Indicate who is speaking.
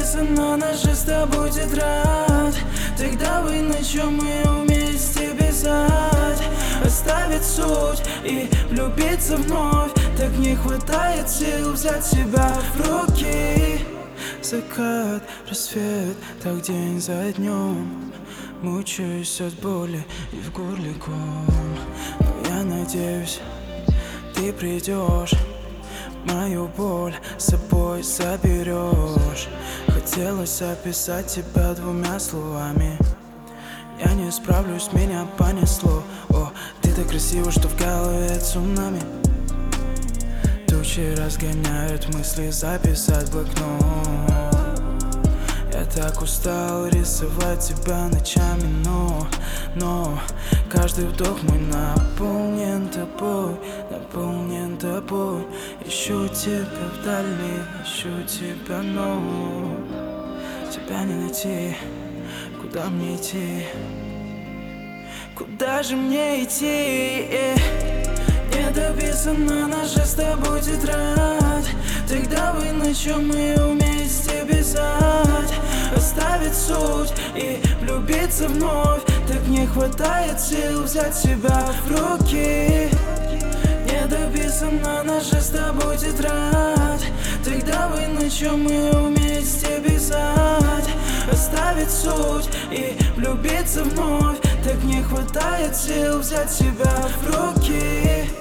Speaker 1: написано на же с тобой тетрадь. Тогда вы начнем мы вместе писать. Оставить суть и влюбиться вновь. Так не хватает сил взять себя в руки. Закат, рассвет, так день за днем. Мучаюсь от боли и в горле ком. Но я надеюсь, ты придешь, мою боль с собой заберешь. Хотелось описать тебя двумя словами. Я не справлюсь, меня понесло. О, ты так красива, что в голове цунами. Тучи разгоняют мысли, записать в блокнот. Я так устал рисовать тебя ночами, но каждый вдох мой наполнен тобой, наполнен тобой. Ищу тебя вдали, ищу тебя, но тебя не найти. Куда мне идти? Куда же мне идти? Не дописано на же с тобой тетрадь. Тогда вы начнем мы вместе писать. Оставить суть и влюбиться вновь. Так не хватает сил взять себя в руки. Не дописано на же с тобой тетрадь. Тогда вы начнем мы вместе писать. Оставить суть и влюбиться вновь. Так не хватает сил взять себя в руки.